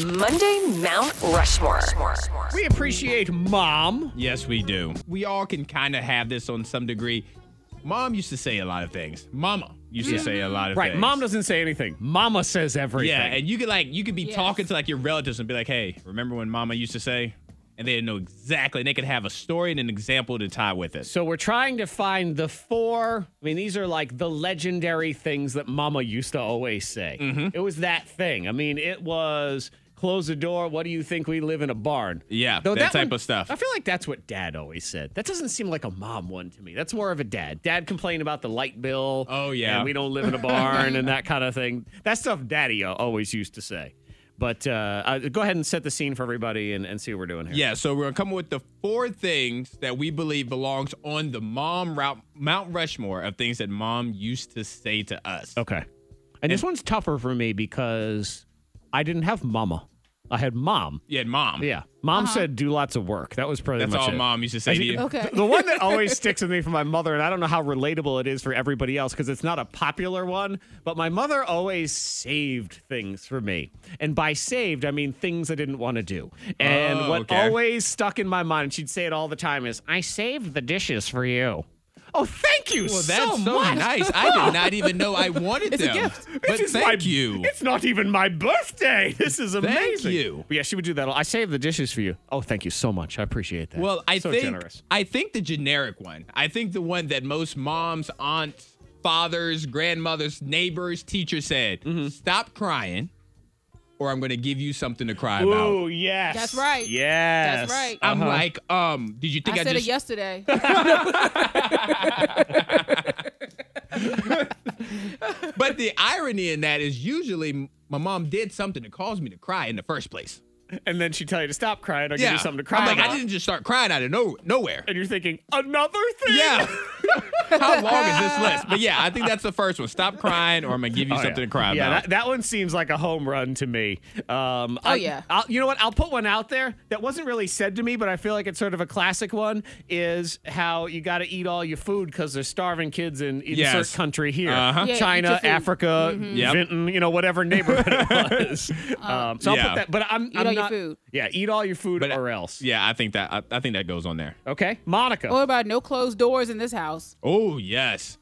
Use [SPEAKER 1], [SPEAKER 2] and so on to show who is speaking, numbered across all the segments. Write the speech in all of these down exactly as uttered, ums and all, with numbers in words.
[SPEAKER 1] Monday Mount Rushmore.
[SPEAKER 2] We appreciate Mom.
[SPEAKER 3] Yes, we do. We all can kind of have this on some degree. Mom used to say a lot of things. Mama used to say a lot of
[SPEAKER 2] Right,
[SPEAKER 3] things.
[SPEAKER 2] Mom doesn't say anything. Mama says everything.
[SPEAKER 3] Yeah, and you could like you could be
[SPEAKER 4] Yes.
[SPEAKER 3] talking to like your relatives and be like, "Hey, remember when Mama used to say?" And they didn't know exactly. And they could have a story and an example to tie with it.
[SPEAKER 2] So we're trying to find the four. I mean, these are like the legendary things that Mama used to always say.
[SPEAKER 3] Mm-hmm.
[SPEAKER 2] It was that thing. I mean, it was close the door. What do you think? We live in a barn.
[SPEAKER 3] Yeah,
[SPEAKER 2] Though
[SPEAKER 3] that type
[SPEAKER 2] one-
[SPEAKER 3] of stuff.
[SPEAKER 2] I feel like that's what Dad always said. That doesn't seem like a mom one to me. That's more of a dad. Dad complained about the light bill.
[SPEAKER 3] Oh, yeah.
[SPEAKER 2] And we don't live in a barn and that kind of thing. That stuff Daddy uh, always used to say. But uh, uh, go ahead and set the scene for everybody and, and see what we're doing here.
[SPEAKER 3] Yeah, so we're gonna come up with the four things that we believe belongs on the Mom route, Mount Rushmore of things that Mom used to say to us.
[SPEAKER 2] Okay. And this one's tougher for me because I didn't have Mama. I had Mom.
[SPEAKER 3] You had Mom.
[SPEAKER 2] Yeah. Mom said do lots of work. That was pretty
[SPEAKER 3] That's
[SPEAKER 2] much
[SPEAKER 3] all
[SPEAKER 2] it.
[SPEAKER 3] Mom used to say to you.
[SPEAKER 4] Okay.
[SPEAKER 2] The one that always sticks with me from my mother, and I don't know how relatable it is for everybody else because it's not a popular one, but my mother always saved things for me. And by saved, I mean things I didn't want to do. And
[SPEAKER 3] Oh,
[SPEAKER 2] what
[SPEAKER 3] okay.
[SPEAKER 2] always stuck in my mind, and she'd say it all the time, is, I saved the dishes for you. Oh, thank you
[SPEAKER 3] Well,
[SPEAKER 2] so
[SPEAKER 3] that's so,
[SPEAKER 2] much.
[SPEAKER 3] nice. I did not even know I wanted
[SPEAKER 4] It's a
[SPEAKER 3] them.
[SPEAKER 4] gift.
[SPEAKER 3] But
[SPEAKER 2] It's
[SPEAKER 3] thank
[SPEAKER 2] my-
[SPEAKER 3] you.
[SPEAKER 2] It's not even my birthday. This is amazing.
[SPEAKER 3] you.
[SPEAKER 2] But yeah, she would do that. I saved the dishes for you. Oh, thank you so much. I appreciate that.
[SPEAKER 3] Well, I
[SPEAKER 2] so
[SPEAKER 3] think
[SPEAKER 2] generous.
[SPEAKER 3] I think the generic one. I think the one that most moms, aunts, fathers, grandmothers, neighbors, teachers said,
[SPEAKER 2] Mm-hmm.
[SPEAKER 3] "Stop crying, or I'm going to give you something to cry about."
[SPEAKER 2] Ooh, yes.
[SPEAKER 4] That's right.
[SPEAKER 2] Yes.
[SPEAKER 4] That's right.
[SPEAKER 3] I'm
[SPEAKER 2] Uh-huh.
[SPEAKER 3] like, um, did you think
[SPEAKER 4] I
[SPEAKER 3] I,
[SPEAKER 4] said
[SPEAKER 3] just
[SPEAKER 4] it yesterday.
[SPEAKER 3] But the irony in that is usually my mom did something to cause me to cry in the first place.
[SPEAKER 2] And then she'd tell you to stop crying or give
[SPEAKER 3] Yeah.
[SPEAKER 2] you something to cry
[SPEAKER 3] I'm like,
[SPEAKER 2] about.
[SPEAKER 3] I didn't just start crying out of no, nowhere.
[SPEAKER 2] And you're thinking, another thing?
[SPEAKER 3] Yeah. How long is this list? But yeah, I think that's the first one. Stop crying, or I'm gonna give you
[SPEAKER 2] Oh,
[SPEAKER 3] something
[SPEAKER 2] yeah.
[SPEAKER 3] to cry
[SPEAKER 2] yeah,
[SPEAKER 3] about.
[SPEAKER 2] that, that one seems like a home run to me. Um,
[SPEAKER 4] Oh,
[SPEAKER 2] I,
[SPEAKER 4] yeah.
[SPEAKER 2] I'll, you know what? I'll put one out there that wasn't really said to me, but I feel like it's sort of a classic one, is how you got to eat all your food because there's starving kids in insert
[SPEAKER 3] Yes.
[SPEAKER 2] country here.
[SPEAKER 3] Uh-huh.
[SPEAKER 4] Yeah, eat
[SPEAKER 2] China,
[SPEAKER 4] your food.
[SPEAKER 2] Africa,
[SPEAKER 3] Yep.
[SPEAKER 2] Vinton, you know, whatever neighborhood it was. um, so I'll
[SPEAKER 3] Yeah.
[SPEAKER 2] put that, but I'm,
[SPEAKER 4] Eat
[SPEAKER 2] I'm
[SPEAKER 4] all your
[SPEAKER 2] not,
[SPEAKER 4] food.
[SPEAKER 2] Yeah, eat all your food
[SPEAKER 3] But,
[SPEAKER 2] or else.
[SPEAKER 3] Yeah, I think that I, I think that goes on there.
[SPEAKER 2] Okay, Monica.
[SPEAKER 4] What about no closed doors in this house?
[SPEAKER 3] Oh yes.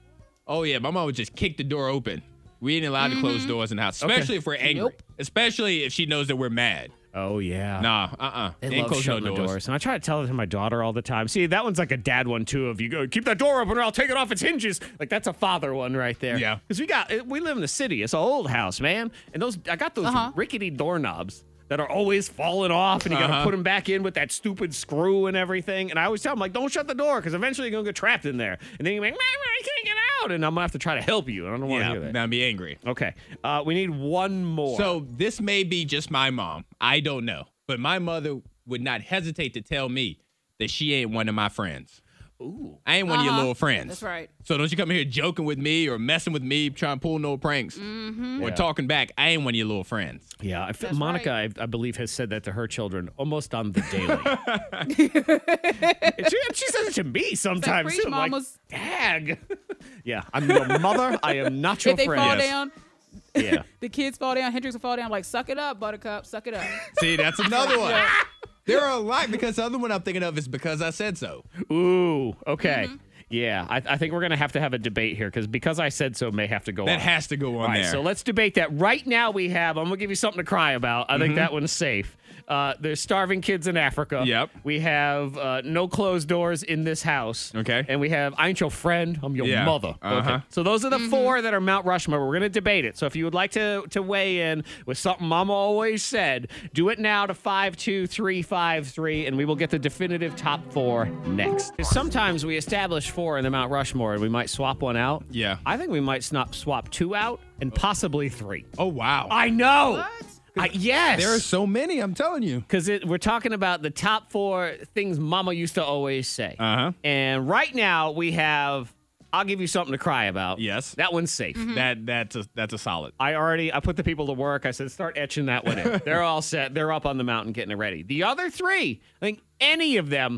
[SPEAKER 3] Oh yeah, my mom would just kick the door open. We ain't allowed to close doors in the house, especially if we're angry.
[SPEAKER 4] Nope.
[SPEAKER 3] Especially if she knows that we're mad.
[SPEAKER 2] Oh yeah.
[SPEAKER 3] Nah, uh-uh.
[SPEAKER 2] They
[SPEAKER 3] Ain't
[SPEAKER 2] love
[SPEAKER 3] closing
[SPEAKER 2] shutting
[SPEAKER 3] no
[SPEAKER 2] the doors. And I try to tell it to my daughter all the time. See, that one's like a dad one, too. If you go, keep that door open or I'll take it off its hinges. Like, that's a father one right there.
[SPEAKER 3] Yeah.
[SPEAKER 2] Because we got, we live in the city. It's an old house, man. And those, I got those
[SPEAKER 4] Uh-huh.
[SPEAKER 2] rickety doorknobs that are always falling off and you got to
[SPEAKER 3] Uh-huh.
[SPEAKER 2] put them back in with that stupid screw and everything. And I always tell them, like, don't shut the door because eventually you're going to get trapped in there. And then you're like, Mama, I can't get out. And I'm going to have to try to help you. And I don't want to
[SPEAKER 3] Yeah,
[SPEAKER 2] hear that.
[SPEAKER 3] now be angry.
[SPEAKER 2] Okay. Uh, we need one more.
[SPEAKER 3] So this may be just my mom. I don't know. But my mother would not hesitate to tell me that she ain't one of my friends.
[SPEAKER 2] Ooh.
[SPEAKER 3] I ain't one of your
[SPEAKER 4] Uh-huh.
[SPEAKER 3] little friends.
[SPEAKER 4] That's right.
[SPEAKER 3] So don't you come here joking with me or messing with me, trying to pull no pranks
[SPEAKER 4] Mm-hmm.
[SPEAKER 3] or
[SPEAKER 2] Yeah.
[SPEAKER 3] talking back. I ain't one of your little friends.
[SPEAKER 2] Yeah, I feel,
[SPEAKER 4] That's
[SPEAKER 2] Monica,
[SPEAKER 4] right.
[SPEAKER 2] I, I believe, has said that to her children almost on the daily. And she, she says it to me sometimes
[SPEAKER 4] preach,
[SPEAKER 2] too. I'm like,
[SPEAKER 4] mamas.
[SPEAKER 2] dag. Yeah, I'm your mother. I am not your
[SPEAKER 4] If they
[SPEAKER 2] friend.
[SPEAKER 4] fall
[SPEAKER 3] Yes.
[SPEAKER 4] down,
[SPEAKER 2] Yeah.
[SPEAKER 4] the kids fall down, Hendrix will fall down. I'm like, suck it up, Buttercup, suck it up.
[SPEAKER 3] See, that's another one. There are a lot because the other one I'm thinking of is because I said so.
[SPEAKER 2] Ooh. Okay.
[SPEAKER 4] Mm-hmm.
[SPEAKER 2] Yeah, I, I think we're gonna have to have a debate here because because I said so may have to go
[SPEAKER 3] That
[SPEAKER 2] on.
[SPEAKER 3] has to go on
[SPEAKER 2] All right,
[SPEAKER 3] there.
[SPEAKER 2] so let's debate that. Right now we have, I'm going to give you something to cry about. I
[SPEAKER 3] Mm-hmm.
[SPEAKER 2] think that one's safe. Uh, there's starving kids in Africa.
[SPEAKER 3] Yep.
[SPEAKER 2] We have uh, no closed doors in this house.
[SPEAKER 3] Okay.
[SPEAKER 2] And we have, I ain't your friend, I'm your
[SPEAKER 3] Yeah.
[SPEAKER 2] mother.
[SPEAKER 3] Uh-huh.
[SPEAKER 2] Okay. So those are the four that are Mount Rushmore. We're going to debate it. So if you would like to, to weigh in with something Mama always said, do it now to five two three five three, and we will get the definitive top four next. Sometimes we establish four in the Mount Rushmore, and we might swap one out.
[SPEAKER 3] Yeah.
[SPEAKER 2] I think we might snap, swap two out and possibly three.
[SPEAKER 3] Oh, wow.
[SPEAKER 2] I know.
[SPEAKER 4] What?
[SPEAKER 2] I, yes.
[SPEAKER 3] There are so many, I'm telling you.
[SPEAKER 2] Because we're talking about the top four things Mama used to always say.
[SPEAKER 3] Uh-huh.
[SPEAKER 2] And right now we have, I'll give you something to cry about.
[SPEAKER 3] Yes.
[SPEAKER 2] That one's safe.
[SPEAKER 3] That that's a that's a solid.
[SPEAKER 2] I already, I put the people to work. I said, start etching that one in. They're all set. They're up on the mountain getting it ready. The other three, I think any of them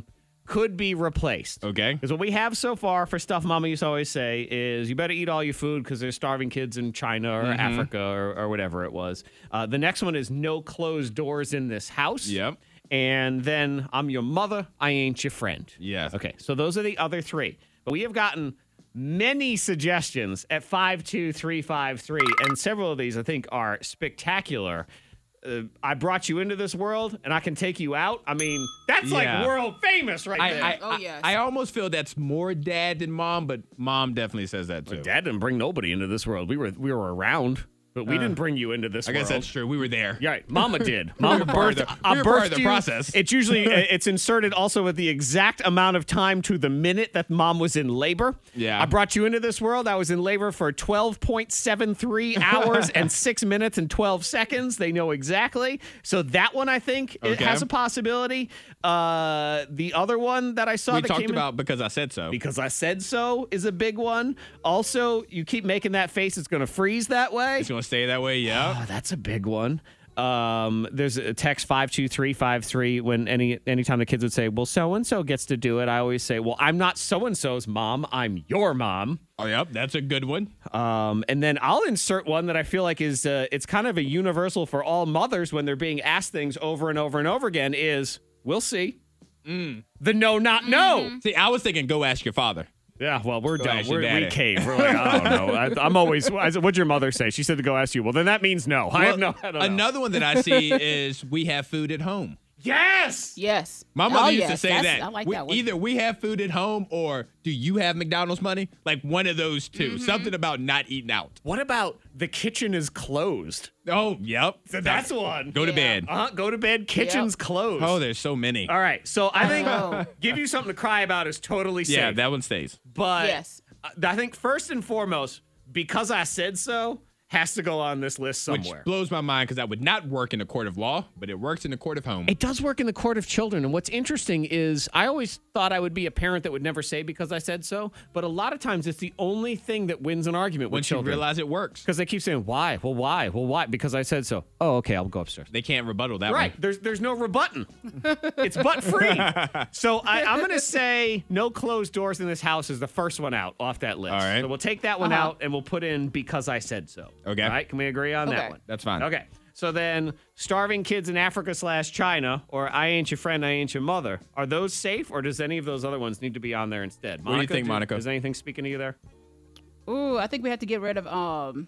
[SPEAKER 2] could be replaced.
[SPEAKER 3] Okay.
[SPEAKER 2] Because what we have so far for stuff Mama used to always say is you better eat all your food because there's starving kids in China or
[SPEAKER 3] Mm-hmm.
[SPEAKER 2] Africa or, or whatever it was. Uh, the next one is no closed doors in this house.
[SPEAKER 3] Yep.
[SPEAKER 2] And then I'm your mother, I ain't your friend.
[SPEAKER 3] Yes.
[SPEAKER 2] Okay, so those are the other three. But we have gotten many suggestions at five two three five three, and several of these I think are spectacular. Uh, I brought you into this world, and I can take you out. I mean, that's
[SPEAKER 3] Yeah.
[SPEAKER 2] like world famous right
[SPEAKER 3] I,
[SPEAKER 2] there.
[SPEAKER 3] I,
[SPEAKER 4] Oh,
[SPEAKER 3] I-
[SPEAKER 4] yes.
[SPEAKER 3] I almost feel that's more dad than mom, but mom definitely says that too.
[SPEAKER 2] Dad didn't bring nobody into this world. We were we were around, but we didn't bring you into this
[SPEAKER 3] I
[SPEAKER 2] world.
[SPEAKER 3] guess that's true. We were there.
[SPEAKER 2] Yeah, right. Mama did. Mama
[SPEAKER 3] part
[SPEAKER 2] birthed.
[SPEAKER 3] of the-
[SPEAKER 2] I
[SPEAKER 3] we were part of
[SPEAKER 2] birthed
[SPEAKER 3] the
[SPEAKER 2] you.
[SPEAKER 3] process.
[SPEAKER 2] It's usually uh, it's inserted also with the exact amount of time to the minute that mom was in labor.
[SPEAKER 3] Yeah.
[SPEAKER 2] I brought you into this world. I was in labor for twelve point seven three hours and six minutes and twelve seconds. They know exactly. So that one I think it
[SPEAKER 3] Okay.
[SPEAKER 2] has a possibility. Uh, the other one that I saw
[SPEAKER 3] We
[SPEAKER 2] that
[SPEAKER 3] talked
[SPEAKER 2] came in-
[SPEAKER 3] about because I said so.
[SPEAKER 2] because I said so is a big one. Also, you keep making that face, it's going to freeze that way.
[SPEAKER 3] It's gonna stay that way. Yeah.
[SPEAKER 2] Oh, that's a big one. Um, there's a text five two three five three when any anytime the kids would say, well, so and so gets to do it, I always say, well, I'm not so and so's mom, I'm your mom.
[SPEAKER 3] Oh, yep. That's a good one.
[SPEAKER 2] Um, and then I'll insert one that I feel like is uh, it's kind of a universal for all mothers when they're being asked things over and over and over again is, we'll see. The no, not no.
[SPEAKER 3] See, I was thinking, go ask your father.
[SPEAKER 2] Yeah, well, we're done.
[SPEAKER 3] ask your
[SPEAKER 2] We're, we
[SPEAKER 3] daddy.
[SPEAKER 2] cave. We're like, I don't know. I, I'm always. I said, what'd your mother say? She said to go ask you. Well, then that means no. I have no. I don't know.
[SPEAKER 3] Another one that I see is we have food at home.
[SPEAKER 2] Yes.
[SPEAKER 4] Yes.
[SPEAKER 3] My mother
[SPEAKER 4] Oh,
[SPEAKER 3] used to
[SPEAKER 4] yes.
[SPEAKER 3] say
[SPEAKER 4] That's-
[SPEAKER 3] that.
[SPEAKER 4] I like
[SPEAKER 3] We-
[SPEAKER 4] that one.
[SPEAKER 3] Either we have food at home or do you have McDonald's money? Like one of those 2
[SPEAKER 4] Mm-hmm.
[SPEAKER 3] Something about not eating out.
[SPEAKER 2] What about the kitchen is closed?
[SPEAKER 3] Oh, yep.
[SPEAKER 2] So that's one.
[SPEAKER 3] Go to
[SPEAKER 4] Yeah.
[SPEAKER 3] bed.
[SPEAKER 2] Uh-huh. Go to bed. Kitchen's closed.
[SPEAKER 3] Oh, there's so many.
[SPEAKER 2] All right. So I think
[SPEAKER 4] Oh.
[SPEAKER 2] give you something to cry about is totally safe.
[SPEAKER 3] Yeah, that one stays.
[SPEAKER 2] But
[SPEAKER 4] Yes.
[SPEAKER 2] I think first and foremost, because I said so, has to go on this list somewhere.
[SPEAKER 3] Which blows my mind because that would not work in a court of law, but it works in a court of home.
[SPEAKER 2] It does work in the court of children. And what's interesting is I always thought I would be a parent that would never say because I said so. But a lot of times it's the only thing that wins an argument with
[SPEAKER 3] Once you
[SPEAKER 2] children.
[SPEAKER 3] realize it works,
[SPEAKER 2] Because they keep saying, why? Well, why? Well, why? Because I said so. Oh, okay, I'll go upstairs.
[SPEAKER 3] they can't rebuttal that
[SPEAKER 2] Right.
[SPEAKER 3] one.
[SPEAKER 2] There's there's no rebutting. It's butt free. So I, I'm going to say no closed doors in this house is the first one out off that list.
[SPEAKER 3] All right.
[SPEAKER 2] So we'll take that one
[SPEAKER 4] Uh-huh.
[SPEAKER 2] out and we'll put in because I said so.
[SPEAKER 3] Okay.
[SPEAKER 2] All right. Can we agree on that
[SPEAKER 4] Okay.
[SPEAKER 2] one?
[SPEAKER 3] That's fine.
[SPEAKER 2] Okay. So then starving kids in Africa slash China or I ain't your friend, I ain't your mother. Are those safe or does any of those other ones need to be on there instead?
[SPEAKER 3] What do you think, Monica?
[SPEAKER 2] Is anything speaking to you there?
[SPEAKER 4] Ooh, I think we have to get rid of um.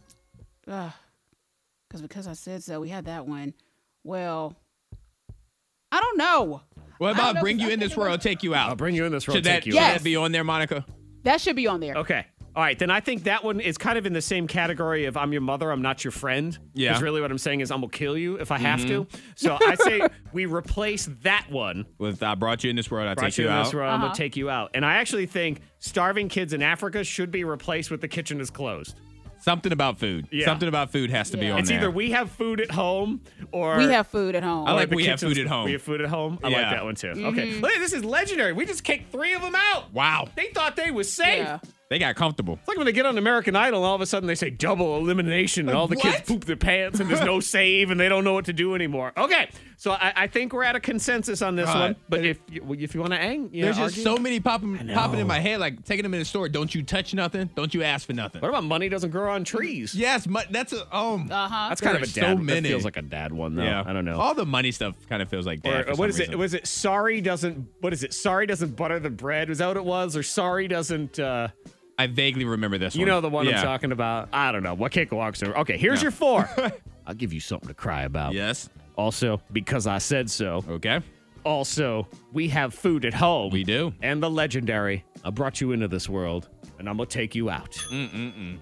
[SPEAKER 4] Because because I said so, we had that one. Well, I don't know.
[SPEAKER 3] What
[SPEAKER 4] I don't
[SPEAKER 3] about
[SPEAKER 4] know,
[SPEAKER 3] bring
[SPEAKER 4] 'cause
[SPEAKER 3] you
[SPEAKER 4] I
[SPEAKER 3] in
[SPEAKER 4] think
[SPEAKER 3] this
[SPEAKER 4] it was-
[SPEAKER 3] world, take you out?
[SPEAKER 2] I'll bring you in this world.
[SPEAKER 3] Should that,
[SPEAKER 2] take you
[SPEAKER 3] should
[SPEAKER 2] out.
[SPEAKER 4] Yes.
[SPEAKER 3] that be on there, Monica?
[SPEAKER 4] That should be on there.
[SPEAKER 2] Okay. All right, then I think that one is kind of in the same category of I'm your mother, I'm not your friend.
[SPEAKER 3] Yeah.
[SPEAKER 2] Because really what I'm saying is I'm going to kill you if I have to. So I say we replace that one.
[SPEAKER 3] With I brought you in this world, I
[SPEAKER 2] Brought
[SPEAKER 3] take you
[SPEAKER 2] in
[SPEAKER 3] out.
[SPEAKER 2] this world, I'm going
[SPEAKER 4] Uh-huh.
[SPEAKER 2] to take you out. And I actually think starving kids in Africa should be replaced with the kitchen is closed.
[SPEAKER 3] Something about food.
[SPEAKER 2] Yeah.
[SPEAKER 3] Something about food has to be
[SPEAKER 4] Yeah.
[SPEAKER 3] on
[SPEAKER 2] It's
[SPEAKER 3] there.
[SPEAKER 2] either we have food at home or
[SPEAKER 4] We have food at home.
[SPEAKER 3] I
[SPEAKER 2] or
[SPEAKER 3] like
[SPEAKER 2] the
[SPEAKER 3] we have
[SPEAKER 2] kitchen's-
[SPEAKER 3] food at home.
[SPEAKER 2] We have food at home. I like
[SPEAKER 3] Yeah.
[SPEAKER 2] that one too.
[SPEAKER 4] Mm-hmm.
[SPEAKER 2] Okay. Look, this is legendary. We just kicked three of them out.
[SPEAKER 3] Wow.
[SPEAKER 2] They thought they was safe.
[SPEAKER 4] Yeah.
[SPEAKER 3] They got comfortable.
[SPEAKER 2] It's like when they get on American Idol and all of a sudden they say double elimination and all the kids
[SPEAKER 3] What?
[SPEAKER 2] poop their pants and there's no save and they don't know what to do anymore. Okay, so I, I think we're at a consensus on this
[SPEAKER 3] All right.
[SPEAKER 2] one. But if you, if you want to hang, you
[SPEAKER 3] There's
[SPEAKER 2] know,
[SPEAKER 3] just
[SPEAKER 2] argue.
[SPEAKER 3] so many popping
[SPEAKER 2] know.
[SPEAKER 3] popping in my head, like taking them in the store. Don't you touch nothing. Don't you ask for nothing.
[SPEAKER 2] What about money doesn't grow on trees?
[SPEAKER 3] Yes, mu- that's a um.
[SPEAKER 4] Uh huh.
[SPEAKER 2] That's kind of a
[SPEAKER 3] There's
[SPEAKER 2] dad.
[SPEAKER 3] so
[SPEAKER 2] That
[SPEAKER 3] many.
[SPEAKER 2] feels like a dad one though.
[SPEAKER 3] yeah,
[SPEAKER 2] I don't know.
[SPEAKER 3] All the money stuff kind of feels like
[SPEAKER 2] Or,
[SPEAKER 3] that. for
[SPEAKER 2] what
[SPEAKER 3] some
[SPEAKER 2] is it?
[SPEAKER 3] reason.
[SPEAKER 2] Was it sorry doesn't? What is it? Sorry doesn't butter the bread. Was that what it was? Or sorry doesn't? uh
[SPEAKER 3] I vaguely remember this
[SPEAKER 2] You
[SPEAKER 3] one.
[SPEAKER 2] know the one
[SPEAKER 3] yeah.
[SPEAKER 2] I'm talking about. I don't know. What can't go on? Okay, here's
[SPEAKER 3] No.
[SPEAKER 2] your four. I'll give you something to cry about.
[SPEAKER 3] Yes.
[SPEAKER 2] Also, because I said so.
[SPEAKER 3] Okay.
[SPEAKER 2] Also, we have food at home.
[SPEAKER 3] We do.
[SPEAKER 2] And the legendary, I brought you into this world, and I'm going to take you out.
[SPEAKER 3] Mm-mm-mm.